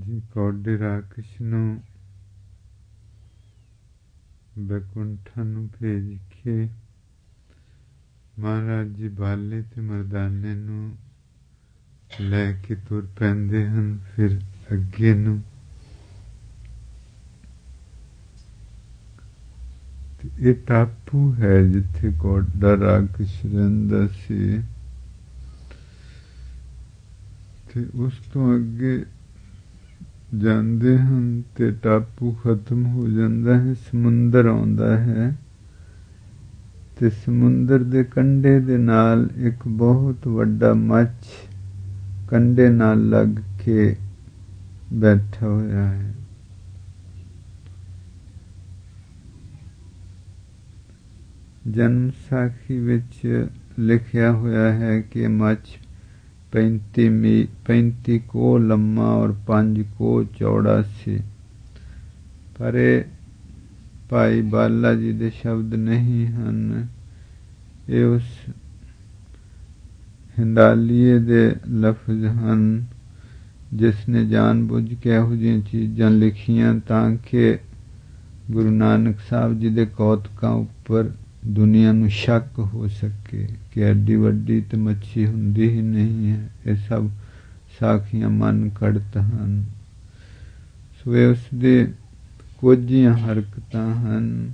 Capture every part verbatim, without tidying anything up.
ਜੀ ਕੌਡੇ ਰਾਕਸ਼ ਨੂੰ ਬੈਕੁੰਠਾਂ ਨੂੰ ਭੇਜ ਕੇ ਮਹਾਰਾਜ ਜੀ ਬਾਲੇ ਤੇ ਮਰਦਾਨੇ ਨੂੰ ਲੈ ਕੇ ਤੁਰ ਪੈਂਦੇ ਹਨ। ਫਿਰ ਅੱਗੇ ਨੂੰ ਇਹ ਟਾਪੂ ਹੈ ਜਿੱਥੇ ਕੌਡਾ ਰਾਕਸ਼ ਰਹਿੰਦਾ ਸੀ, ਤੇ ਉਸ ਤੋਂ ਅੱਗੇ ਜਾਂਦੇ ਹਨ ਤੇ ਟਾਪੂ ਖਤਮ ਹੋ ਜਾਂਦਾ ਹੈ, ਸਮੁੰਦਰ ਆਉਂਦਾ ਹੈ ਤੇ ਸਮੁੰਦਰ ਦੇ ਕੰਢੇ ਦੇ ਨਾਲ ਇੱਕ ਬਹੁਤ ਵੱਡਾ ਮੱਛ ਕੰਢੇ ਨਾਲ ਲੱਗ ਕੇ ਬੈਠਾ ਹੋਇਆ ਹੈ। ਜਨਮ ਸਾਖੀ ਵਿੱਚ ਲਿਖਿਆ ਹੋਇਆ ਹੈ ਕਿ ਮੱਛ ਪੈਂਤੀ ਮੀ ਪੈਂਤੀ ਕੋਹ ਲੰਮਾ ਔਰ ਪੰਜ ਕੋਹ ਚੌੜਾ ਸੀ, ਪਰ ਇਹ ਭਾਈ ਬਾਲਾ ਜੀ ਦੇ ਸ਼ਬਦ ਨਹੀਂ ਹਨ, ਇਹ ਉਸ ਹਿੰਡਾਲੀਏ ਦੇ ਲਫ਼ਜ਼ ਹਨ ਜਿਸ ਨੇ ਜਾਣ ਬੁੱਝ ਕੇ ਇਹੋ ਜਿਹੀਆਂ ਚੀਜ਼ਾਂ ਲਿਖੀਆਂ ਤਾਂ ਕਿ ਗੁਰੂ ਨਾਨਕ ਸਾਹਿਬ ਜੀ ਦੇ ਕੌਤਕਾਂ ਉੱਪਰ ਦੁਨੀਆ ਨੂੰ ਸ਼ੱਕ ਹੋ ਸਕੇ ਕਿ ਐਡੀ ਵੱਡੀ ਤੇ ਮੱਛੀ ਹੁੰਦੀ ਹੀ ਨਹੀਂ ਹੈ। ਇਹ ਸਭ ਸਾਖੀਆਂ ਮਨ ਘੜਤ ਹਨ। ਸੋ ਇਹ ਉਸ ਦੇ ਕੁਝੀਆਂ ਹਰਕਤਾਂ ਹਨ।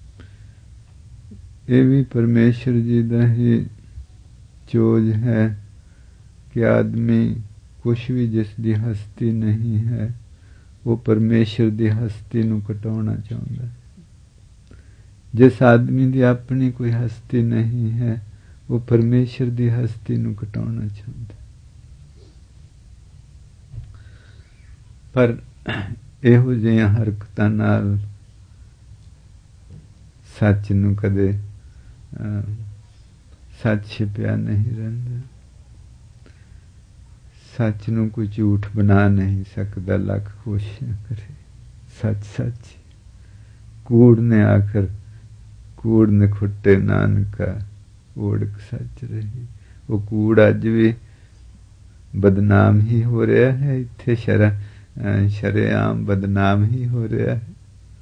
ਇਹ ਵੀ ਪਰਮੇਸ਼ਰ ਜੀ ਦਾ ਹੀ ਚੋਜ ਹੈ ਕਿ ਆਦਮੀ ਕੁਛ ਵੀ ਜਿਸ ਦੀ ਹਸਤੀ ਨਹੀਂ ਹੈ ਉਹ ਪਰਮੇਸ਼ਰ ਦੀ ਹਸਤੀ ਨੂੰ ਘਟਾਉਣਾ ਚਾਹੁੰਦਾ ਹੈ। ਜਿਸ ਆਦਮੀ ਦੀ ਆਪਣੀ ਕੋਈ ਹਸਤੀ ਨਹੀਂ ਹੈ ਉਹ ਪਰਮੇਸ਼ਰ ਦੀ ਹਸਤੀ ਨੂੰ ਘਟਾਉਣਾ ਚਾਹੁੰਦਾ। ਪਰ ਇਹੋ ਜਿਹੀਆਂ ਹਰਕਤਾਂ ਨਾਲ ਸੱਚ ਨੂੰ ਕਦੇ ਸੱਚ ਛਿਪਿਆ ਨਹੀਂ ਰਹਿੰਦਾ। ਸੱਚ ਨੂੰ ਕੋਈ ਝੂਠ ਬਣਾ ਨਹੀਂ ਸਕਦਾ, ਲੱਖ ਕੋਸ਼ਿਸ਼ਾਂ ਕਰੇ। ਸੱਚ ਸੱਚ ਕੂੜ ਨੇ ਆਖਰ ਕੂੜ ਨੇ ਖੁੱਟੇ ਨਾਨਕਾ ਓੜਕ ਸੱਚ ਰਹੀ। ਉਹ ਕੂੜ ਅੱਜ ਵੀ ਬਦਨਾਮ ਹੀ ਹੋ ਰਿਹਾ ਹੈ, ਇੱਥੇ ਸ਼ਰ ਸ਼ਰੇਆਮ ਬਦਨਾਮ ਹੀ ਹੋ ਰਿਹਾ ਹੈ।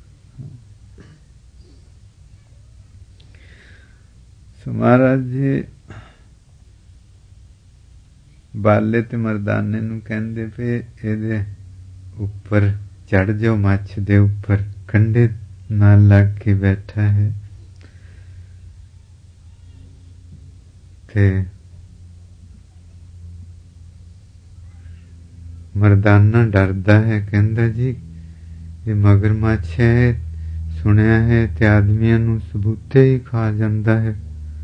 ਸੋ ਮਹਾਰਾਜ ਜੀ ਬਾਲੇ ਤੇ ਮਰਦਾਨੇ ਨੂੰ ਕਹਿੰਦੇ ਪਏ ਇਹਦੇ ਉੱਪਰ ਚੜ੍ਹ ਜਾਓ, ਮੱਛ ਦੇ ਉੱਪਰ ਕੰਢੇ ਨਾਲ ਲੱਗ ਕੇ ਬੈਠਾ ਹੈ। ਤੇ ਮਰਦਾਨਾ ਡਰਦਾ ਹੈ, ਕਹਿੰਦਾ ਜੀ ਇਹ ਮਗਰਮੱਛ ਹੈ, ਸੁਣਿਆ ਹੈ ਤੇ ਆਦਮੀਆਂ ਨੂੰ ਸਬੂਤੇ ਹੀ ਖਾ ਜਾਂਦਾ ਹੈ।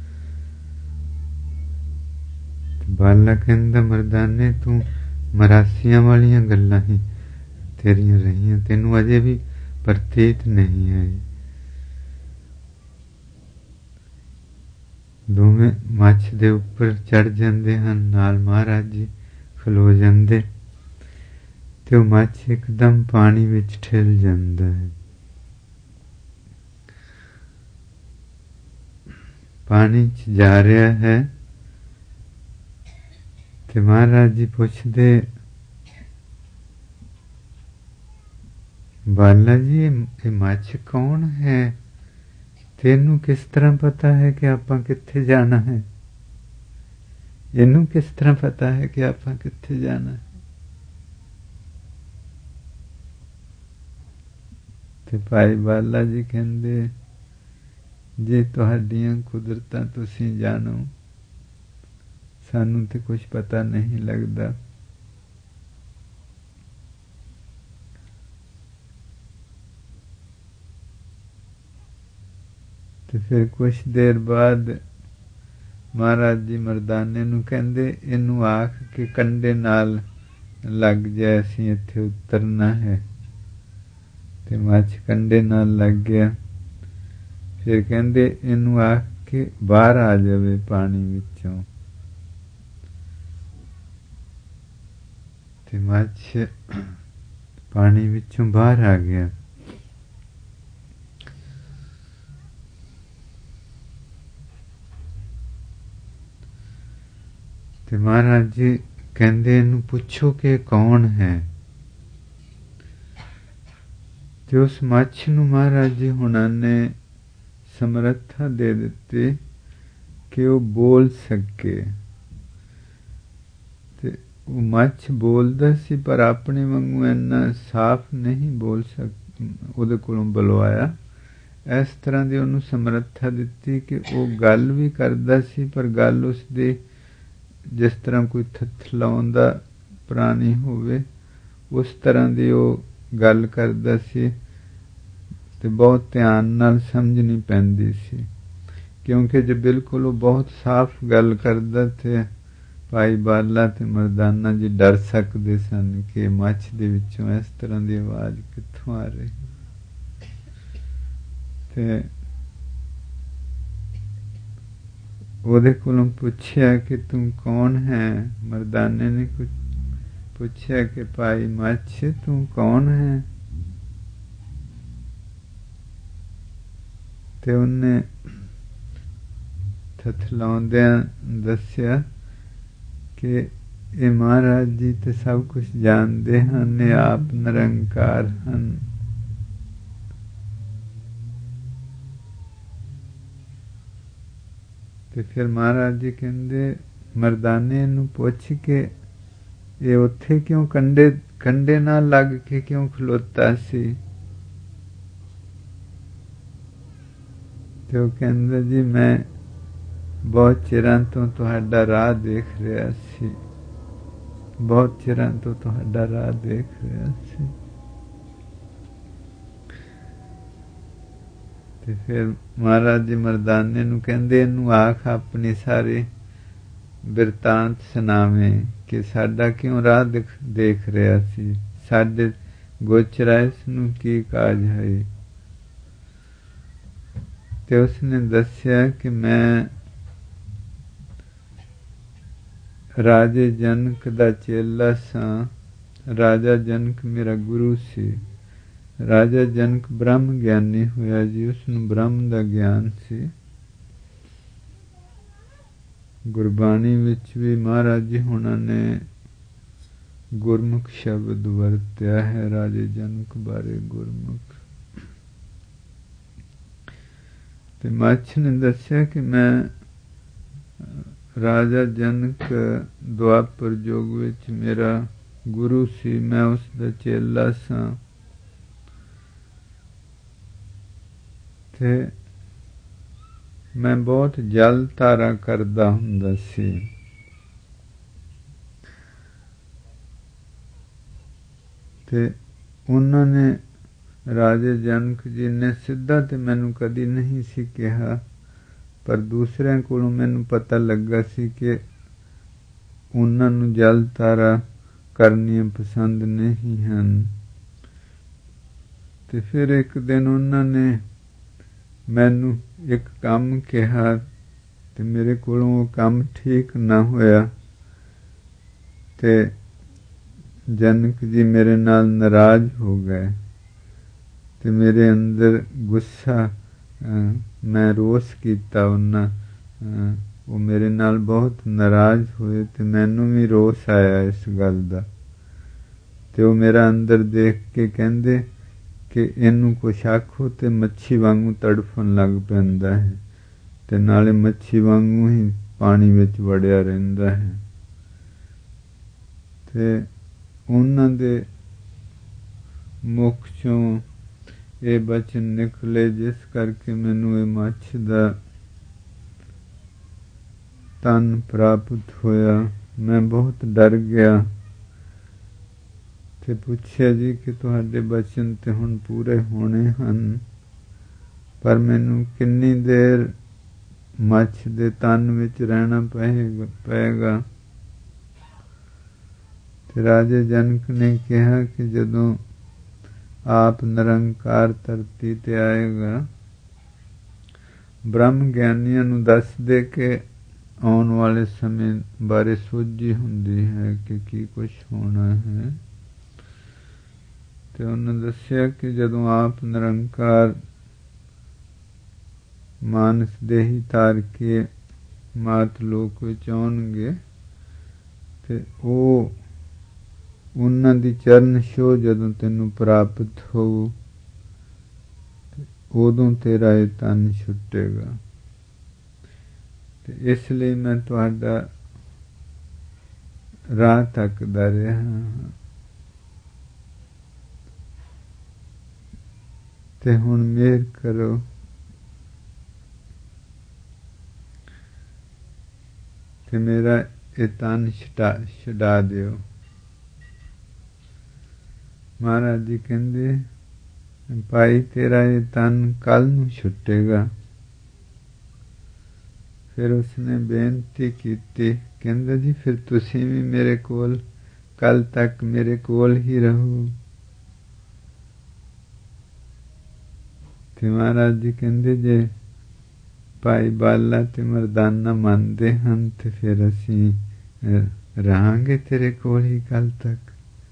ਬਾਲਾ ਕਹਿੰਦਾ ਮਰਦਾਨੇ ਤੂੰ ਮਰਾਸੀਆਂ ਵਾਲੀਆਂ ਗੱਲਾਂ ਹੀ ਤੇਰੀਆਂ ਰਹੀਆਂ, ਤੈਨੂੰ ਅਜੇ ਵੀ ਪ੍ਰਤੀਤ ਨਹੀਂ ਆਈ। ਦੋਵੇਂ ਮੱਛ ਦੇ ਉੱਪਰ ਚੜ੍ਹ ਜਾਂਦੇ ਹਨ, ਨਾਲ ਮਹਾਰਾਜ ਜੀ ਖਲੋ ਜਾਂਦੇ ਤੇ ਉਹ ਮੱਛ ਇੱਕਦਮ ਪਾਣੀ ਵਿੱਚ ਠਿਲ ਜਾਂਦਾ ਹੈ। ਪਾਣੀ 'ਚ ਜਾ ਰਿਹਾ ਹੈ ਤੇ ਮਹਾਰਾਜ ਜੀ ਪੁੱਛਦੇ ਬਾਲਾ ਜੀ ਇਹ ਮੱਛ ਕੌਣ ਹੈ? ਤੈਨੂੰ ਕਿਸ ਤਰ੍ਹਾਂ ਪਤਾ ਹੈ ਕਿ ਆਪਾਂ ਕਿੱਥੇ ਜਾਣਾ ਹੈ? ਇਹਨੂੰ ਕਿਸ ਤਰ੍ਹਾਂ ਪਤਾ ਹੈ ਕਿ ਆਪਾਂ ਕਿੱਥੇ ਜਾਣਾ ਹੈ? ਤੇ ਭਾਈ ਬਾਲਾ ਜੀ ਕਹਿੰਦੇ ਜੇ ਤੁਹਾਡੀਆਂ ਕੁਦਰਤਾਂ ਤੁਸੀਂ ਜਾਣੋ, ਸਾਨੂੰ ਤੇ ਕੁਛ ਪਤਾ ਨਹੀਂ ਲੱਗਦਾ। ਤੇ ਫਿਰ ਕੁਛ ਦੇਰ ਬਾਅਦ ਮਹਾਰਾਜ ਜੀ ਮਰਦਾਨੇ ਨੂੰ ਕਹਿੰਦੇ ਇਹਨੂੰ ਆਖ ਕੇ ਕੰਢੇ ਨਾਲ ਲੱਗ ਜਾਏ, ਅਸੀਂ ਇੱਥੇ ਉਤਰਨਾ ਹੈ। ਤੇ ਮੱਛ ਕੰਢੇ ਨਾਲ ਲੱਗ ਗਿਆ। ਫਿਰ ਕਹਿੰਦੇ ਇਹਨੂੰ ਆਖ ਕੇ ਬਾਹਰ ਆ ਜਾਵੇ ਪਾਣੀ ਵਿੱਚੋਂ। ਤੇ ਮੱਛ ਪਾਣੀ ਵਿੱਚੋਂ ਬਾਹਰ ਆ ਗਿਆ। ਤੇ ਮਹਾਰਾਜ ਜੀ ਕਹਿੰਦੇ ਇਹਨੂੰ ਪੁੱਛੋ ਕਿ ਕੌਣ ਹੈ। ਤੇ ਉਸ ਮੱਛ ਨੂੰ ਮਹਾਰਾਜ ਜੀ ਹੁਣਾਂ ਨੇ ਸਮਰੱਥਾ ਦੇ ਦਿੱਤੀ ਕਿ ਉਹ ਬੋਲ ਸਕੇ। ਤੇ ਉਹ ਮੱਛ ਬੋਲਦਾ ਸੀ ਪਰ ਆਪਣੇ ਵਾਂਗੂ ਇੰਨਾ ਸਾਫ਼ ਨਹੀਂ ਬੋਲ ਸਕ ਉਹਦੇ ਕੋਲੋਂ ਬੁਲਵਾਇਆ। ਇਸ ਤਰ੍ਹਾਂ ਦੀ ਉਹਨੂੰ ਸਮਰੱਥਾ ਦਿੱਤੀ ਕਿ ਉਹ ਗੱਲ ਵੀ ਕਰਦਾ ਸੀ ਪਰ ਗੱਲ ਉਸਦੀ ਜਿਸ ਤਰ੍ਹਾਂ ਕੋਈ ਥਥਲਾਉਂਦਾ ਪ੍ਰਾਣੀ ਹੋਵੇ ਉਸ ਤਰ੍ਹਾਂ ਦੀ ਉਹ ਗੱਲ ਕਰਦਾ ਸੀ ਤੇ ਬਹੁਤ ਧਿਆਨ ਨਾਲ ਸਮਝਣੀ ਪੈਂਦੀ ਸੀ, ਕਿਉਂਕਿ ਜੇ ਬਿਲਕੁਲ ਉਹ ਬਹੁਤ ਸਾਫ਼ ਗੱਲ ਕਰਦਾ ਤੇ ਭਾਈ ਬਾਲਾ ਤੇ ਮਰਦਾਨਾ ਜੀ ਡਰ ਸਕਦੇ ਸਨ ਕਿ ਮੱਛ ਦੇ ਵਿੱਚੋਂ ਇਸ ਤਰ੍ਹਾਂ ਦੀ ਆਵਾਜ਼ ਕਿੱਥੋਂ ਆ ਰਹੀ। ਤੇ ਉਹਦੇ ਕੋਲੋਂ ਪੁੱਛਿਆ ਕਿ ਤੂੰ ਕੌਣ ਹੈ। ਮਰਦਾਨੇ ਨੇ ਕੁਝ ਪੁੱਛਿਆ ਕਿ ਭਾਈ ਮੱਛ ਤੂੰ ਕੌਣ ਹੈ। ਤੇ ਉਹਨੇ ਥਥਲਾਉਂਦਿਆਂ ਦੱਸਿਆ ਕਿ ਇਹ ਮਹਾਰਾਜ ਜੀ ਤੇ ਸਭ ਕੁਝ ਜਾਣਦੇ ਹਨ, ਇਹ ਆਪ ਨਿਰੰਕਾਰ ਹਨ। ਤੇ ਫਿਰ ਮਹਾਰਾਜ ਜੀ ਕਹਿੰਦੇ ਮਰਦਾਨੇ ਨੂੰ ਪੁੱਛ ਕੇ ਇਹ ਉੱਥੇ ਕਿਉਂ ਕੰਡੇ ਕੰਡੇ ਨਾਲ ਲੱਗ ਕੇ ਕਿਉਂ ਖਲੋਤਾ ਸੀ। ਤੇ ਉਹ ਕਹਿੰਦਾ ਜੀ ਮੈਂ ਬਹੁਤ ਚਿਰਾਂ ਤੋਂ ਤੁਹਾਡਾ ਰਾਹ ਦੇਖ ਰਿਹਾ ਸੀ, ਬਹੁਤ ਚਿਰਾਂ ਤੋਂ ਤੁਹਾਡਾ ਰਾਹ ਦੇਖ ਰਿਹਾ ਸੀ। ਤੇ ਫਿਰ ਮਹਾਰਾਜ ਜੀ ਮਰਦਾਨੇ ਨੂੰ ਕਹਿੰਦੇ ਇਹਨੂੰ ਆਖ ਆਪਣੀ ਸਾਰੀ ਬਿਰਤਾਂਤ ਸੁਣਾਵੇਂ ਕਿ ਸਾਡਾ ਕਿਉਂ ਰਾਹ ਦੇਖ ਰਿਹਾ ਸੀ, ਸਾਡੇ ਗੋਚਰਾ ਇਸ ਨੂੰ ਕੀ ਕਾਜ ਹੈ। ਤੇ ਉਸਨੇ ਦੱਸਿਆ ਕਿ ਮੈਂ ਰਾਜੇ ਜਨਕ ਦਾ ਚੇਲਾ ਸਾਂ, ਰਾਜਾ ਜਨਕ ਮੇਰਾ ਗੁਰੂ ਸੀ। ਰਾਜਾ ਜਨਕ ਬ੍ਰਹਮ ਗਿਆਨੀ ਹੋਇਆ ਜੀ, ਉਸਨੂੰ ਬ੍ਰਹਮ ਦਾ ਗਿਆਨ ਸੀ। ਗੁਰਬਾਣੀ ਵਿੱਚ ਵੀ ਮਹਾਰਾਜ ਜੀ ਹੁਣਾਂ ਨੇ ਗੁਰਮੁਖ ਸ਼ਬਦ ਵਰਤਿਆ ਹੈ ਰਾਜੇ ਜਨਕ ਬਾਰੇ। ਗੁਰਮੁਖ ਤੇ ਮੱਛ ਨੇ ਦੱਸਿਆ ਕਿ ਮੈਂ ਰਾਜਾ ਜਨਕ ਦੁਆਪਰ ਯੁੱਗ ਵਿੱਚ ਮੇਰਾ ਗੁਰੂ ਸੀ, ਮੈਂ ਉਸ ਦਾ ਚੇਲਾ ਸਾਂ। ਤੇ ਮੈਂ ਬਹੁਤ ਜਲ ਧਾਰਾ ਕਰਦਾ ਹੁੰਦਾ ਸੀ। ਤੇ ਉਹਨਾਂ ਨੇ ਰਾਜੇ ਜਨਕ ਜੀ ਨੇ ਸਿੱਧਾ ਤੇ ਮੈਨੂੰ ਕਦੀ ਨਹੀਂ ਸੀ ਕਿਹਾ, ਪਰ ਦੂਸਰਿਆਂ ਕੋਲੋਂ ਮੈਨੂੰ ਪਤਾ ਲੱਗਾ ਸੀ ਕਿ ਉਹਨਾਂ ਨੂੰ ਜਲ ਧਾਰਾ ਕਰਨੀਆਂ ਪਸੰਦ ਨਹੀਂ ਹਨ। ਤੇ ਫਿਰ ਇੱਕ ਦਿਨ ਉਹਨਾਂ ਨੇ ਮੈਨੂੰ ਇੱਕ ਕੰਮ ਕਿਹਾ ਤੇ ਮੇਰੇ ਕੋਲੋਂ ਉਹ ਕੰਮ ਠੀਕ ਨਾ ਹੋਇਆ ਤੇ ਜਨਕ ਜੀ ਮੇਰੇ ਨਾਲ ਨਾਰਾਜ਼ ਹੋ ਗਏ ਤੇ ਮੇਰੇ ਅੰਦਰ ਗੁੱਸਾ, ਮੈਂ ਰੋਸ ਕੀਤਾ ਉਹਨਾਂ, ਉਹ ਮੇਰੇ ਨਾਲ ਬਹੁਤ ਨਾਰਾਜ਼ ਹੋਏ ਤੇ ਮੈਨੂੰ ਵੀ ਰੋਸ ਆਇਆ ਇਸ ਗੱਲ ਦਾ। ਤੇ ਉਹ ਮੇਰਾ ਅੰਦਰ ਦੇਖ ਕੇ ਕਹਿੰਦੇ ਕਿ ਇਹਨੂੰ ਕੁਛ ਆਖੋ ਤੇ ਮੱਛੀ ਵਾਂਗੂ ਤੜਫਣ ਲੱਗ ਪੈਂਦਾ ਹੈ ਤੇ ਨਾਲੇ ਮੱਛੀ ਵਾਂਗੂ ਹੀ ਪਾਣੀ ਵਿੱਚ ਵੜਿਆ ਰਹਿੰਦਾ ਹੈ। ਤੇ ਉਹਨਾਂ ਦੇ ਮੁਖ ਚੋਂ ਇਹ ਬਚਨ ਨਿਕਲੇ ਜਿਸ ਕਰਕੇ ਮੈਨੂੰ ਇਹ ਮੱਛ ਦਾ ਤਨ ਪ੍ਰਾਪਤ ਹੋਇਆ। ਮੈਂ ਬਹੁਤ ਡਰ ਗਿਆ ਤੇ ਪੁੱਛਿਆ ਜੀ ਕਿ ਤੁਹਾਡੇ ਬਚਨ ਤੇ ਹੁਣ ਪੂਰੇ ਹੋਣੇ ਹਨ, ਪਰ ਮੈਨੂੰ ਕਿੰਨੀ ਦੇਰ ਮੱਛ ਦੇ ਤਨ ਵਿੱਚ ਰਹਿਣਾ ਪਏਗਾ ਪਏਗਾ ਤੇ ਰਾਜੇ ਜਨਕ ਨੇ ਕਿਹਾ ਕਿ ਜਦੋਂ ਆਪ ਨਿਰੰਕਾਰ ਧਰਤੀ ਤੇ ਆਏਗਾ, ਬ੍ਰਹਮ ਗਿਆਨੀਆਂ ਨੂੰ ਦੱਸ ਦੇ ਕਿ ਆਉਣ ਵਾਲੇ ਸਮੇਂ ਬਾਰੇ ਸੋਝੀ ਹੁੰਦੀ ਹੈ ਕਿ ਕੀ ਕੁਛ ਹੋਣਾ ਹੈ। ਤੇ ਉਹਨੇ ਦੱਸਿਆ ਕਿ ਜਦੋਂ ਆਪ ਨਿਰੰਕਾਰ ਮਾਨਸ ਦੇਹੀ ਧਾਰ ਕੇ ਮਾਤ ਲੋਕ ਵਿੱਚ ਆਉਣਗੇ ਤੇ ਉਹ ਉਹਨਾਂ ਦੀ ਚਰਨ ਛੋਹ ਜਦੋਂ ਤੈਨੂੰ ਪ੍ਰਾਪਤ ਹੋਊ ਉਦੋਂ ਤੇਰਾ ਇਹ ਤਨ ਛੁੱਟੇਗਾ। ਤੇ ਇਸ ਲਈ ਮੈਂ ਤੁਹਾਡਾ ਰਾਹ ਤੱਕਦਾ ਰਿਹਾ ਹਾਂ, ਤੇ ਹੁਣ ਮਿਹਰ ਕਰੋ ਤੇ ਮੇਰਾ ਇਹ ਤਨ ਛਡਾ ਛਡਾ ਦਿਓ। ਮਹਾਰਾਜ ਜੀ ਕਹਿੰਦੇ ਭਾਈ ਤੇਰਾ ਇਹ ਤਨ ਕੱਲ ਨੂੰ ਛੁੱਟੇਗਾ। ਫਿਰ ਉਸਨੇ ਬੇਨਤੀ ਕੀਤੀ, ਕਹਿੰਦਾ ਜੀ ਫਿਰ ਤੁਸੀਂ ਵੀ ਮੇਰੇ ਕੋਲ ਕੱਲ ਤੱਕ ਮੇਰੇ ਕੋਲ ਹੀ ਰਹੋ। ਤੇ ਮਹਾਰਾਜ ਜੀ ਕਹਿੰਦੇ ਜੇ ਭਾਈ ਬਾਲਾ ਤੇ ਮਰਦਾਨਾ ਮੰਨਦੇ ਹਨ ਤੇ ਫਿਰ ਅਸੀਂ ਰਹਾਂਗੇ ਤੇਰੇ ਕੋਲ ਹੀ ਕੱਲ ਤੱਕ।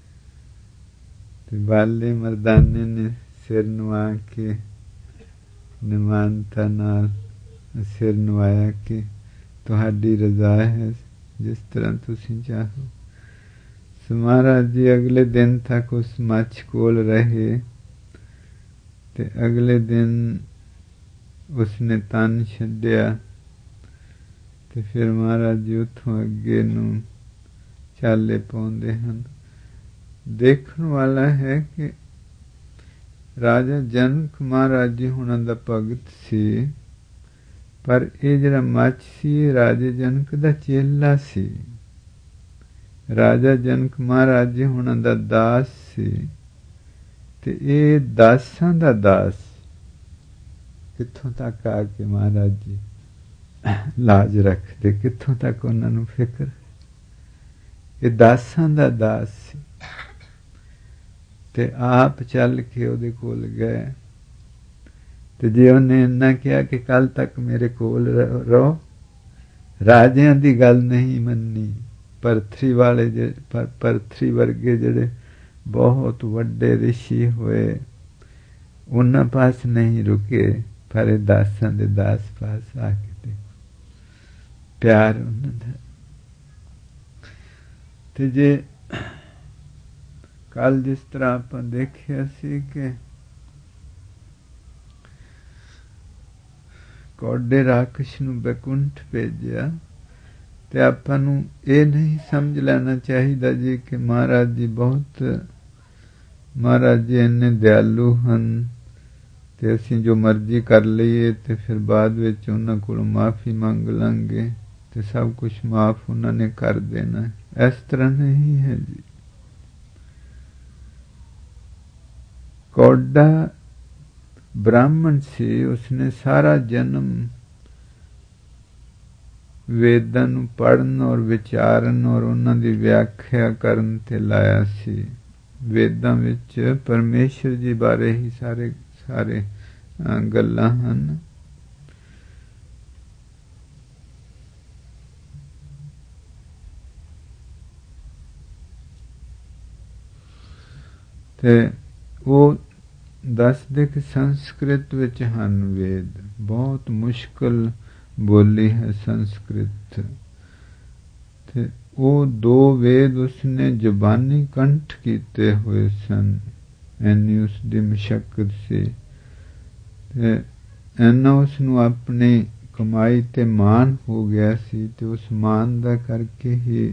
ਤੇ ਬਾਲੇ ਮਰਦਾਨੇ ਨੇ ਸਿਰ ਨਵਾ ਕੇ ਨਿਮਾਨਤਾ ਨਾਲ ਸਿਰ ਨਵਾਇਆ ਕਿ ਤੁਹਾਡੀ ਰਜ਼ਾ ਹੈ, ਜਿਸ ਤਰ੍ਹਾਂ ਤੁਸੀਂ ਚਾਹੋ। ਸੋ ਮਹਾਰਾਜ ਜੀ ਅਗਲੇ ਦਿਨ ਤੱਕ ਉਸ ਮੱਛ ਕੋਲ ਰਹੇ ਤੇ ਅਗਲੇ ਦਿਨ ਉਸਨੇ ਤਨ ਛੱਡਿਆ ਤੇ ਫਿਰ ਮਹਾਰਾਜ ਜੀ ਉੱਥੋਂ ਅੱਗੇ ਨੂੰ ਚਾਲੇ ਪਾਉਂਦੇ ਹਨ। ਦੇਖਣ ਵਾਲਾ ਹੈ ਕਿ ਰਾਜਾ ਜਨਕ ਮਹਾਰਾਜ ਜੀ ਹੁਣਾਂ ਦਾ ਭਗਤ ਸੀ, ਪਰ ਇਹ ਜਿਹੜਾ ਮੱਛ ਸੀ ਰਾਜੇ ਜਨਕ ਦਾ ਚੇਲਾ ਸੀ। ਰਾਜਾ ਜਨਕ ਮਹਾਰਾਜ ਜੀ ਹੁਣਾਂ ਦਾ ਦਾਸ ਸੀ ਤੇ ਇਹ ਦਾਸਾਂ ਦਾ ਦਾਸ। ਕਿੱਥੋਂ ਤੱਕ ਆ ਕੇ ਮਹਾਰਾਜ ਜੀ ਲਾਜ ਰੱਖਦੇ, ਕਿੱਥੋਂ ਤੱਕ ਉਹਨਾਂ ਨੂੰ ਫਿਕਰ। ਇਹ ਦਾਸਾਂ ਦਾ ਦਾਸ ਸੀ ਤੇ ਆਪ ਚੱਲ ਕੇ ਉਹਦੇ ਕੋਲ ਗਏ। ਤੇ ਜੇ ਉਹਨੇ ਇੰਨਾ ਕਿਹਾ ਕਿ ਕੱਲ ਤੱਕ ਮੇਰੇ ਕੋਲ ਰਹੋ, ਰਾਜਿਆਂ ਦੀ ਗੱਲ ਨਹੀਂ ਮੰਨੀ। ਪਰਥਰੀ ਵਾਲੇ ਜੇ ਪਰਥਰੀ ਵਰਗੇ ਜਿਹੜੇ ਬਹੁਤ ਵੱਡੇ ਰਿਸ਼ੀ ਹੋਏ ਉਹਨਾਂ ਪਾਸ ਨਹੀਂ ਰੁਕੇ, ਪਰ ਇਹ ਦਾਸਾਂ ਦੇ ਦਾਸ ਪਾਸ ਆ ਕੇ ਪਿਆਰ ਉਹਨਾਂ ਦਾ। ਤੇ ਜੇ ਕੱਲ ਜਿਸ ਤਰ੍ਹਾਂ ਆਪਾਂ ਦੇਖਿਆ ਸੀ ਕਿ ਕੌਡੇ ਰਾਕਸ਼ ਨੂੰ ਬੈਕੁੰਠ ਭੇਜਿਆ, ਤੇ ਆਪਾਂ ਨੂੰ ਇਹ ਨਹੀਂ ਸਮਝ ਲੈਣਾ ਚਾਹੀਦਾ ਜੀ ਕਿ ਮਹਾਰਾਜ ਜੀ ਬਹੁਤ ਮਹਾਰਾਜ ਜੀ ਇੰਨੇ ਦਿਆਲੂ ਹਨ ਤੇ ਅਸੀਂ ਜੋ ਮਰਜ਼ੀ ਕਰ ਲਈਏ ਤੇ ਫਿਰ ਬਾਅਦ ਵਿੱਚ ਉਹਨਾਂ ਕੋਲੋਂ ਮਾਫੀ ਮੰਗ ਲਾਂਗੇ ਤੇ ਸਭ ਕੁਝ ਮਾਫ ਉਹਨਾਂ ਨੇ ਕਰ ਦੇਣਾ। ਇਸ ਤਰ੍ਹਾਂ ਨਹੀਂ ਹੈ ਜੀ। ਕੌਡਾ ਬ੍ਰਾਹਮਣ ਸੀ, ਉਸਨੇ ਸਾਰਾ ਜਨਮ ਵੇਦਾਂ ਨੂੰ ਪੜ੍ਹਨ ਔਰ ਵਿਚਾਰਨ ਔਰ ਉਹਨਾਂ ਦੀ ਵਿਆਖਿਆ ਕਰਨ ਤੇ ਲਾਇਆ ਸੀ। ਵੇਦਾਂ ਵਿੱਚ ਪਰਮੇਸ਼ਰ ਜੀ ਬਾਰੇ ਹੀ ਸਾਰੇ ਸਾਰੇ ਗੱਲਾਂ ਹਨ। ਤੇ ਉਹ ਦੱਸਦੇ ਕਿ ਸੰਸਕ੍ਰਿਤ ਵਿੱਚ ਹਨ ਵੇਦ, ਬਹੁਤ ਮੁਸ਼ਕਲ ਬੋਲੀ ਹੈ ਸੰਸਕ੍ਰਿਤ। ਤੇ ਉਹ ਦੋ ਵੇਦ ਉਸਨੇ ਜ਼ਬਾਨੀ ਕੰਠ ਕੀਤੇ ਹੋਏ ਸਨ, ਐਨੀ ਉਸਦੀ ਮੁਸ਼ੱਕਤ ਸੀ। ਤੇ ਐਨਾ ਉਸਨੂੰ ਆਪਣੀ ਕਮਾਈ ਤੇ ਮਾਣ ਹੋ ਗਿਆ ਸੀ ਤੇ ਉਸ ਮਾਣ ਦਾ ਕਰਕੇ ਹੀ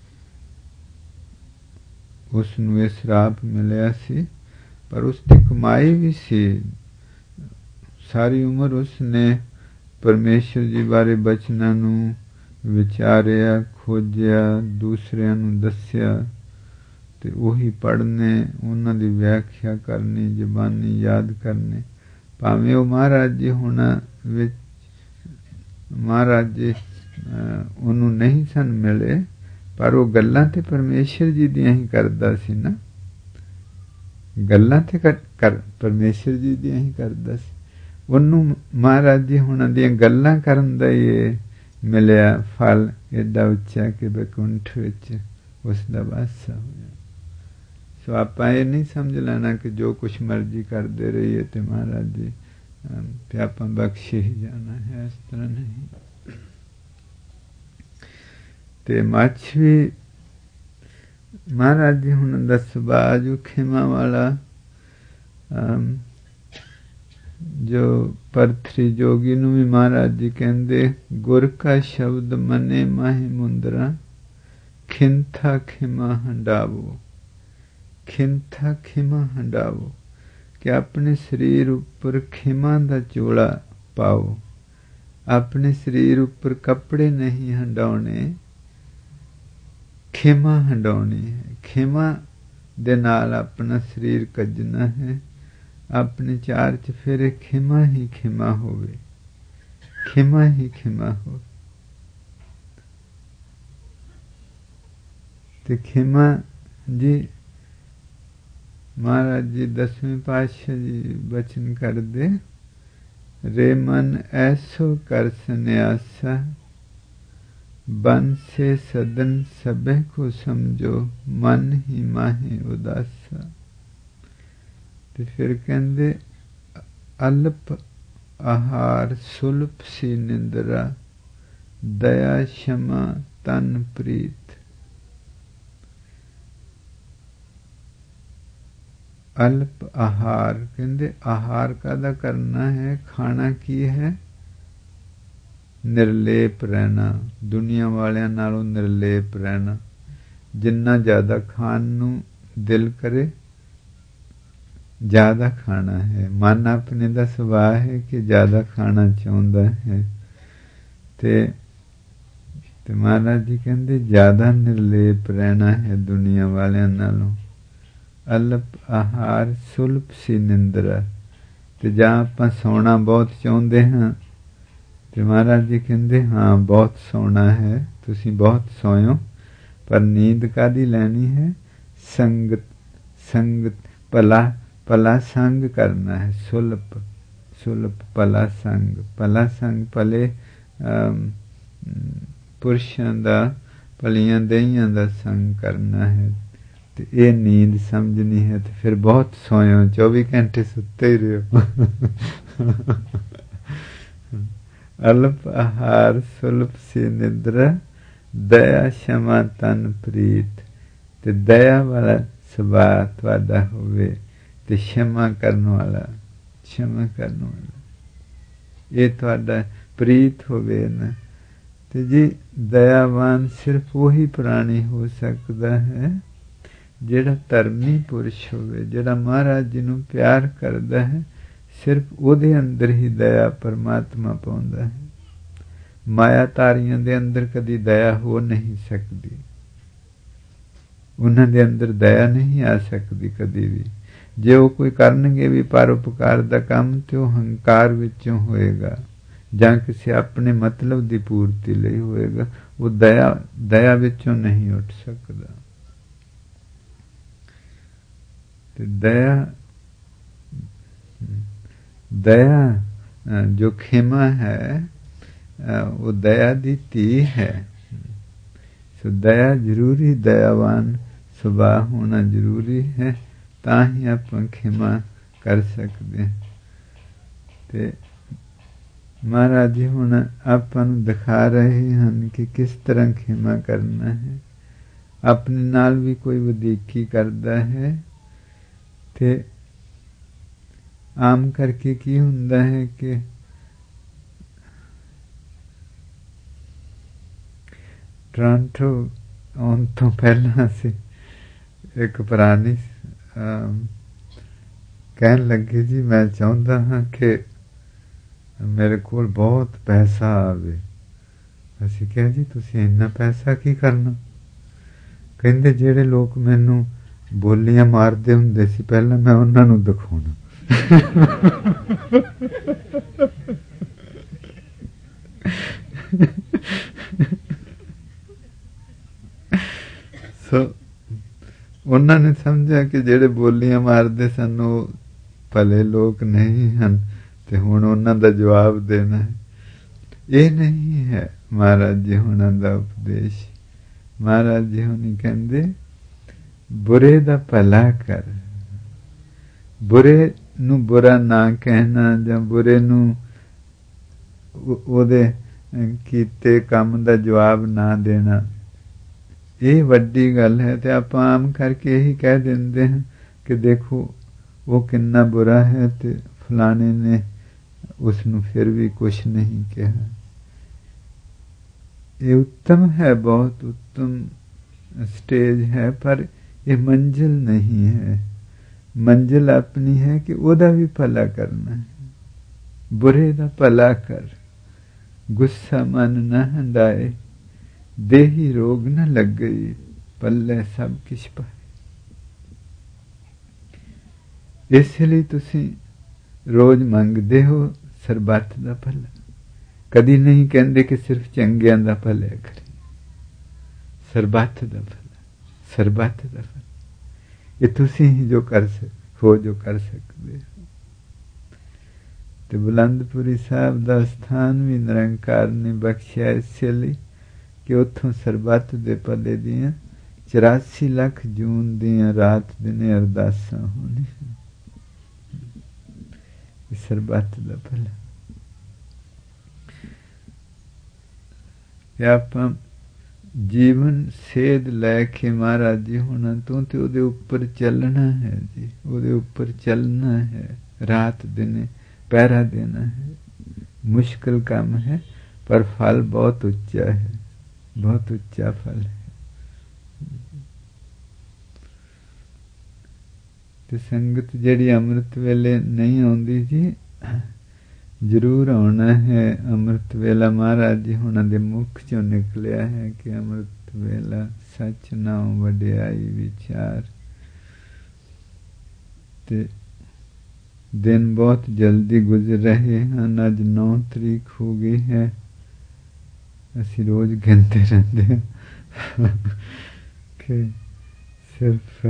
ਉਸਨੂੰ ਇਹ ਸ਼ਰਾਪ ਮਿਲਿਆ ਸੀ। ਪਰ ਉਸਦੀ ਕਮਾਈ ਵੀ ਸੀ। ਸਾਰੀ ਉਮਰ ਉਸਨੇ ਪਰਮੇਸ਼ਰ ਜੀ ਬਾਰੇ ਬਚਨਾਂ ਨੂੰ ਵਿਚਾਰਿਆ, ਖੋਜਿਆ, ਦੂਸਰਿਆਂ ਨੂੰ ਦੱਸਿਆ ਤੇ ਉਹੀ ਪੜ੍ਹਨੇ, ਉਹਨਾਂ ਦੀ ਵਿਆਖਿਆ ਕਰਨੀ, ਜ਼ਬਾਨੀ ਯਾਦ ਕਰਨੇ। ਭਾਵੇਂ ਉਹ ਮਹਾਰਾਜ ਜੀ ਹੁਣਾਂ ਵਿੱਚ ਮਹਾਰਾਜ ਜੀ ਉਹਨੂੰ ਨਹੀਂ ਸਨ ਮਿਲੇ, ਪਰ ਉਹ ਗੱਲਾਂ ਤੇ ਪਰਮੇਸ਼ਰ ਜੀ ਦੀਆਂ ਹੀ ਕਰਦਾ ਸੀ ਨਾ। ਗੱਲਾਂ ਤੇ ਕਰ ਪਰਮੇਸ਼ਰ ਜੀ ਦੀਆਂ ਹੀ ਕਰਦਾ ਸੀ। ਉਹਨੂੰ ਮਹਾਰਾਜ ਜੀ ਹੁਣਾਂ ਦੀਆਂ ਗੱਲਾਂ ਕਰਨ ਦਾ ਹੀ ਮਿਲਿਆ ਫਲ ਏਡਾ ਉੱਚਾ ਕਿ ਬੈਕੁੰਠ ਵਿੱਚ ਉਸ ਦਾ ਵਾਸਾ ਹੋਇਆ। ਸੋ ਆਪਾਂ ਇਹ ਨਹੀਂ ਸਮਝ ਲੈਣਾ ਕਿ ਜੋ ਕੁਛ ਮਰਜ਼ੀ ਕਰਦੇ ਰਹੀਏ ਤੇ ਮਹਾਰਾਜ ਜੀ ਤੇ ਆਪਾਂ ਬਖਸ਼ੇ ਹੀ ਜਾਣਾ ਹੈ, ਇਸ ਤਰ੍ਹਾਂ ਨਹੀਂ। ਤੇ ਮੱਛ ਵੀ ਮਹਾਰਾਜ ਜੀ ਹੁਣ ਦਾ ਸੁਭਾਅ ਜੋ ਖਿਮਾ ਵਾਲਾ जो परथरी जोगी नूं भी महाराज जी कहंदे गुर का शब्द मने माहे मुंदरा खिंथा खिमा हंडावो। खिंथा खिमा हंडावो कि अपने शरीर उपर खिमा दा चोला पाओ। अपने शरीर उपर कपड़े नहीं हंडाउने, खिमा हंडाउणी है। खिमा दे नाल अपना शरीर कजना है। अपने चार चफेरे खिमा ही खिमा होवे, खिमा ही खिमा हो। ते खिमा जी महाराज जी दसवें पातशाह जी बचन कर दे, रे मन ऐसो कर सन्यासा बन से सदन सबे को समझो मन ही माहे उदासा। ते फिर कहंदे अल्प आहार सुलभ सी निंद्रा दया क्षमा तन प्रीत। अल्प आहार कहंदे आहार कादा करना है, खाना की है, निर्लेप रहना, दुनिया वालियां नालों निर्लेप रहना। जिन्ना ज़्यादा खान नूं दिल करे ज़्यादा खाना है। मन अपने दा सुभाव है कि ज़्यादा खाना चाहुंदा है। ते ते महाराज जी कहंदे ज़्यादा निर्लेप रहना है दुनिया वालियां नालों। अल्प आहार सुलभ सी निंद्रा। ते जां आपां सौना बहुत चाहुंदे हां ते महाराज जी कहंदे हाँ बहुत सोना है, तुसीं बहुत सोयो, पर नींद कादी लैनी है, संगत संगत भला भला संग करना है। सुलभ सुलभ भला संग, भला संग भले पुरुषां दा भलियां देहियां दा संग करना है। ते ये नींद समझनी है। तो फिर बहुत सोयो, चौबी घंटे सुते ही रहो। अल्प आहार सुलभ सी निद्रा दया क्षमा तन प्रीत। ते दया वाला सुभाव तुहाडा होवे ते क्षमा करन वाला, क्षमा करन वाला ये तुहाडा प्रीत होवे ना। ते जी दयावान सिर्फ वही प्राणी हो सकदा है जिहड़ा धर्मी पुरुष होवे, जिहड़ा महाराज जी नूं प्यार करदा है। सिर्फ उहदे अंदर ही दया परमात्मा पाउंदा है। मायाधारियां दे अंदर कदी दया हो नहीं सकदी, उन्हां दे अंदर दया नहीं आ सकदी कदी भी। जे वो कोई करनगे भी परोपकार दा काम ते वो हंकार विचों होएगा जां किसी अपने मतलब दी पूर्ति लई होएगा। वो दया दया विचों नहीं उठ सकदा। ते दया दया जो खेमा है वो दया दी धी है। सो दया जरूरी, दयावान सुभाव होना जरूरी है, तां ही आपां खेमा कर सकते हैं। ते महाराज जी हुण आपां नूं दिखा रहे हैं कि किस तरह खेमा करना है। अपने नाल भी कोई वधीकी करदा है ते आम करके की हुंदा है कि टोरंटो आउण तो पहला सी एक पुरानी कहन लगे जी मैं चाहुंदा हाँ कि मेरे कोल बहुत पैसा आवे। असीं कहा जी तुसीं इन्ना पैसा की करना? कहंदे जिहड़े लोग मैनूं बोलियां मारदे हुंदे सी पहला मैं उन्हां नूं दिखाउणा। सो उन्हां ने समझा कि जिहड़े बोलियां मारदे सन वो भले लोग नहीं हन ते हुण उन्हां दा जवाब देना है। ये नहीं है महाराज जी हुणां दा उपदेश। महाराज जी हुणी कहंदे बुरे दा भला कर, बुरे नूं बुरा ना कहना जां बुरे नूं ओहदे कीते काम दा जवाब ना देना, ये वड्डी गल है। ते आपां आम करके यही कह देंदे हैं कि देखो वो किन्ना बुरा है ते फलाने ने ਉਸ ਨੂੰ ਫਿਰ ਵੀ ਕੁਛ ਨਹੀਂ ਕਿਹਾ। ਇਹ ਉੱਤਮ ਹੈ, ਬਹੁਤ ਉੱਤਮ ਸਟੇਜ ਹੈ, ਪਰ ਇਹ ਮੰਜ਼ਿਲ ਨਹੀਂ ਹੈ। ਮੰਜ਼ਿਲ ਆਪਣੀ ਹੈ ਕਿ ਉਹਦਾ ਵੀ ਭਲਾ ਕਰਨਾ ਹੈ, ਬੁਰੇ ਦਾ ਭਲਾ ਕਰ, ਗੁੱਸਾ ਮਨ ਨਾ ਹੰਡਾਏ, ਦੇਹੀ ਰੋਗ ਨਾ ਲੱਗੇ, ਪੱਲੇ ਸਭ ਕਿਛ ਪਾਏ। ਇਸ ਲਈ ਤੁਸੀਂ ਰੋਜ਼ ਮੰਗਦੇ ਹੋ ਸਰਬੱਤ ਦਾ ਭਲਾ, ਕਦੀ ਨਹੀਂ ਕਹਿੰਦੇ ਕਿ ਸਿਰਫ ਚੰਗਿਆਂ ਦਾ ਭਲਾ ਕਰੇ। ਸਰਬੱਤ ਦਾ ਭਲਾ, ਸਰਬੱਤ ਦਾ ਭਲਾ, ਇਹ ਤੁਸੀਂ ਹੀ ਜੋ ਕਰ ਸਕ ਹੋ ਜੋ ਕਰ ਸਕਦੇ ਹੋ। ਤੇ ਬੁਲੰਦਪੁਰੀ ਸਾਹਿਬ ਦਾ ਸਥਾਨ ਵੀ ਨਿਰੰਕਾਰ ਨੇ ਬਖਸ਼ਿਆ ਇਸੇ ਲਈ ਕਿ ਉੱਥੋਂ ਸਰਬੱਤ ਦੇ ਭਲੇ ਦੀਆਂ ਚੁਰਾਸੀ ਲੱਖ ਜੂਨ ਦੀਆਂ ਰਾਤ ਦਿਨੇ ਅਰਦਾਸਾਂ ਹੋਣੀਆਂ। ਸਰਬੱਤ ਦਾ ਭਲਾ ਆਪਾਂ ਜੀਵਨ ਸੇਧ ਲੈ ਕੇ ਮਹਾਰਾਜ ਜੀ ਹੋਣਾ ਤੋਂ ਤੇ ਉਹਦੇ ਉੱਪਰ ਚੱਲਣਾ ਹੈ ਜੀ, ਉਹਦੇ ਉੱਪਰ ਚੱਲਣਾ ਹੈ, ਰਾਤ ਦਿਨੇ ਪਹਿਰਾ ਦੇਣਾ ਹੈ। ਮੁਸ਼ਕਿਲ ਕੰਮ ਹੈ ਪਰ ਫਲ ਬਹੁਤ ਉੱਚਾ ਹੈ, ਬਹੁਤ ਉੱਚਾ ਫਲ ਹੈ। ਤੇ ਸੰਗਤ ਜਿਹੜੀ ਅੰਮ੍ਰਿਤ ਵੇਲੇ ਨਹੀਂ ਆਉਂਦੀ ਜੀ, ਜ਼ਰੂਰ ਆਉਣਾ ਹੈ। ਅੰਮ੍ਰਿਤ ਵੇਲਾ ਮਹਾਰਾਜ ਜੀ ਹੁਣਾਂ ਦੇ ਮੁਖ ਚੋਂ ਨਿਕਲਿਆ ਹੈ ਕਿ ਅੰਮ੍ਰਿਤ ਵੇਲਾ ਸੱਚ ਨਾਮ ਵਡਿਆਈ ਵਿਚਾਰ। ਤੇ ਦਿਨ ਬਹੁਤ ਜਲਦੀ ਗੁਜ਼ਰ ਰਹੇ ਹਨ। ਅੱਜ ਨੌ ਤਰੀਕ ਹੋ ਗਈ ਹੈ। ਅਸੀਂ ਰੋਜ਼ ਗਿਣਦੇ ਰਹਿੰਦੇ ਹਾਂ ਕਿ ਸਿਰਫ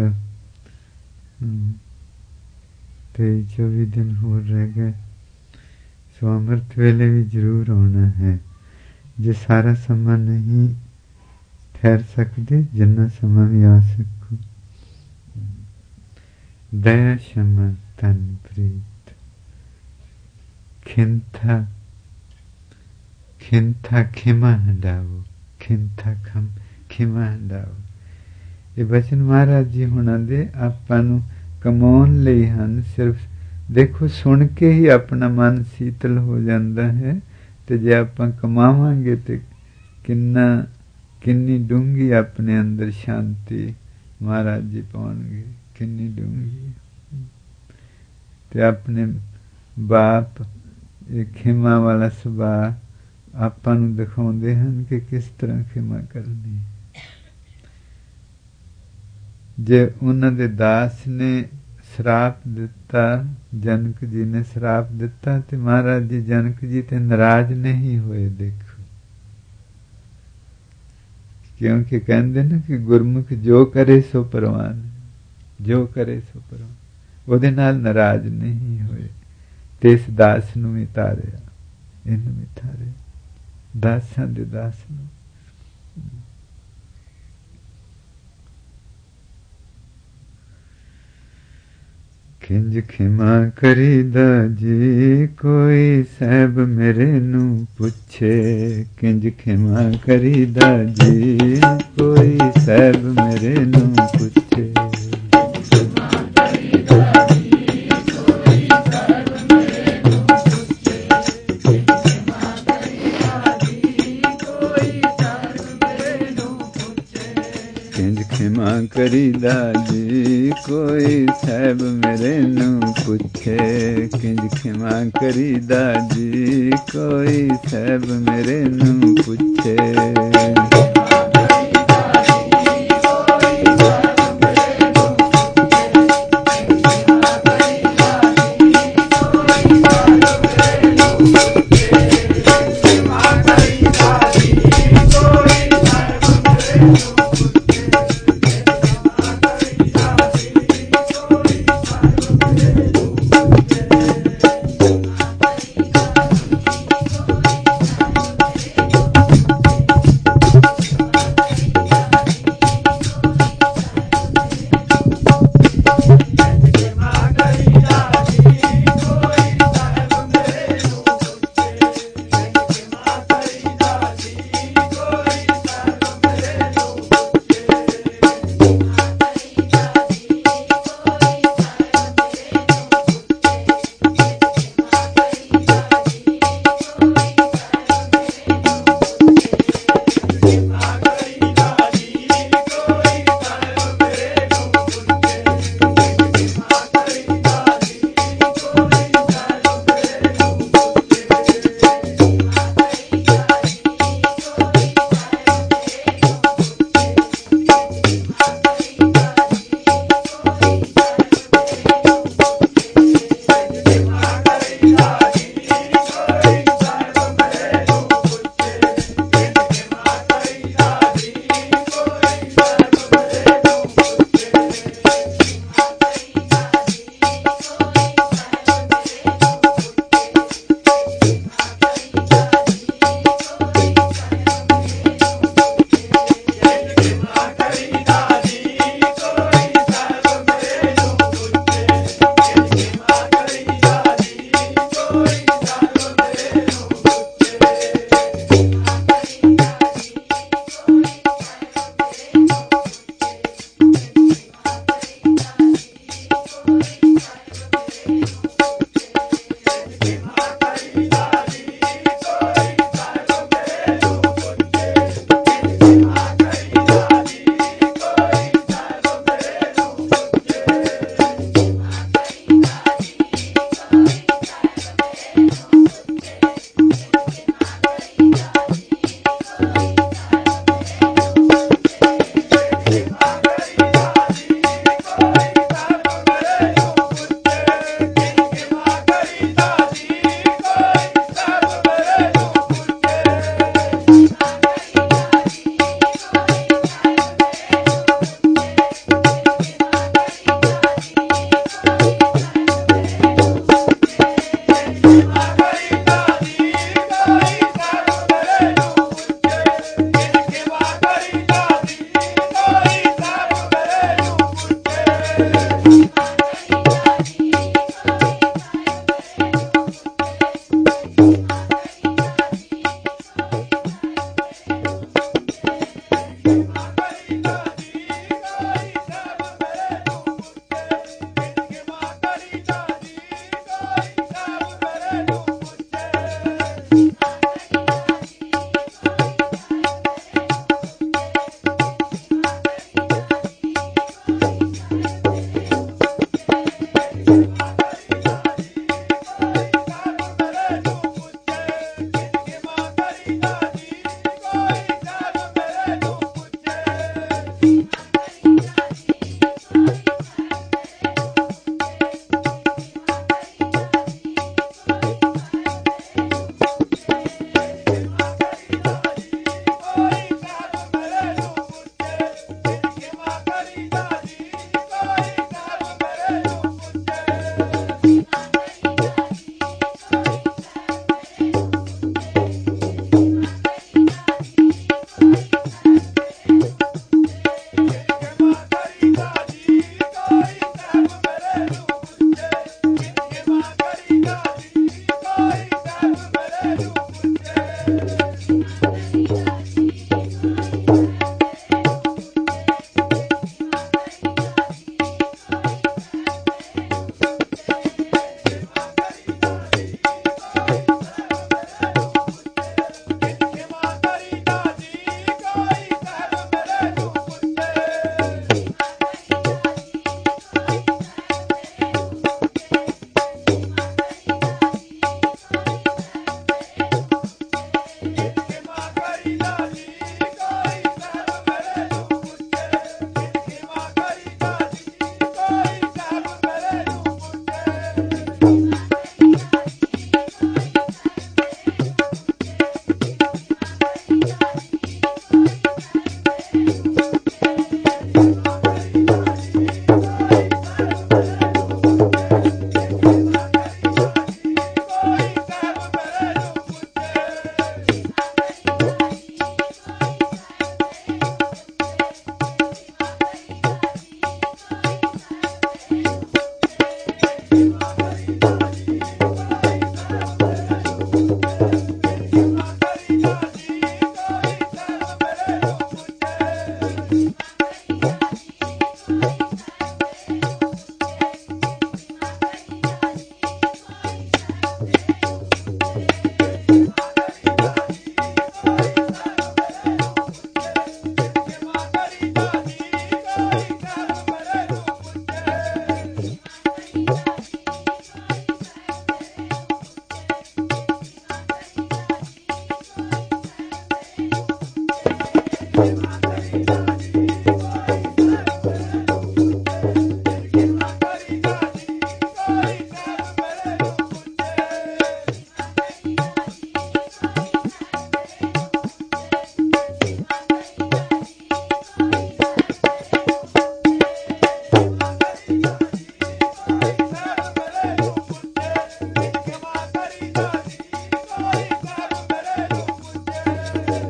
ਤੇਈ ਚੌਵੀ ਦਿਨ ਹੋਰ ਰਹਿ ਗਏ। ਸੋ ਅੰਮ੍ਰਿਤ ਵੇਲੇ ਵੀ ਜ਼ਰੂਰ ਆਉਣਾ ਹੈ। ਜੇ ਸਾਰਾ ਸਮਾਂ ਨਹੀਂ ਠਹਿਰ ਸਕਦੇ, ਜਿੰਨਾ ਸਮਾਂ ਵੀ ਆ ਸਕੋ। ਦਇਆ ਸ਼ਮਾ ਤਨ ਪ੍ਰੀਤ, ਖਿੰਥਾ ਖਿੰਥਾ ਖਿਮਾ ਹੰਡਾਵੋ, ਖਿੰਥਾ ਖਮ ਖਿਮਾ ਹੰਡਾਵੋ। ਇਹ ਬਚਨ ਮਹਾਰਾਜ ਜੀ ਹੁਣਾਂ ਦੇ ਆਪਾਂ ਨੂੰ ਕਮਾਉਣ ਲਈ ਹਨ। ਸਿਰਫ ਦੇਖੋ, ਸੁਣ ਕੇ ਹੀ ਆਪਣਾ ਮਨ ਸੀਤਲ ਹੋ ਜਾਂਦਾ ਹੈ। ਤੇ ਜੇ ਆਪਾਂ ਕਮਾਵਾਂਗੇ ਤੇ ਕਿੰਨਾ ਕਿੰਨੀ ਡੂੰਘੀ ਆਪਣੇ ਅੰਦਰ ਸ਼ਾਂਤੀ ਮਹਾਰਾਜ ਜੀ ਪਾਉਣਗੇ, ਕਿੰਨੀ ਡੂੰਘੀ। ਤੇ ਆਪਣੇ ਬਾਪ ਇਹ ਖਿਮਾ ਵਾਲਾ ਸੁਭਾਅ ਆਪਾਂ ਨੂੰ ਦਿਖਾਉਂਦੇ ਹਨ ਕਿ ਕਿਸ ਤਰ੍ਹਾਂ ਖਿਮਾ ਕਰਨੀ। ਜੇ ਉਹਨਾਂ ਦੇ ਦਾਸ ਨੇ ਸ਼ਰਾਪ ਦਿੱਤਾ, ਜਨਕ ਜੀ ਨੇ ਸ਼ਰਾਪ ਦਿੱਤਾ, ਤੇ ਮਹਾਰਾਜ ਜੀ ਜਨਕ ਜੀ ਤੇ ਨਾਰਾਜ਼ ਨਹੀਂ ਹੋਏ। ਦੇਖੋ, ਕਿਉਂਕਿ ਕਹਿੰਦੇ ਨਾ ਕਿ ਗੁਰਮੁਖ ਜੋ ਕਰੇ ਸੋ ਪ੍ਰਵਾਨ, ਜੋ ਕਰੇ ਸੋ ਪ੍ਰਵਾਨ। ਉਹਦੇ ਨਾਲ ਨਾਰਾਜ਼ ਨਹੀਂ ਹੋਏ ਤੇ ਇਸ ਦਾਸ ਨੂੰ ਵੀ ਤਾਰਿਆ, ਇਹਨੂੰ ਵੀ ਤਾਰਿਆ, ਦਾਸਾਂ ਦੇ ਦਾਸ ਨੂੰ। ਕਿੰਜ ਖਿਮਾ ਕਰੀਦਾ ਜੀ, ਕੋਈ ਸਾਹਿਬ ਮੇਰੇ ਨੂੰ ਪੁੱਛੇ। ਕਿੰਜ ਖਿਮਾ ਕਰੀਦਾ ਜੀ, ਕੋਈ ਸਾਹਿਬ ਮੇਰੇ ਨੂੰ ਪੁੱਛੇ। ਖਿਮਾ ਕਰੀਦਾ ਜੀ, ਕੋਈ ਸਾਹਿਬ ਮੇਰੇ ਨੂੰ ਪੁੱਛੇ। ਕਿੰਜ ਖਿਮਾ ਕਰੀਦਾ ਜੀ, ਕੋਈ ਸਾਹਿਬ ਮੇਰੇ ਨੂੰ ਪੁੱਛੇ।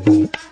ਵਾਹਿਗੁਰੂ।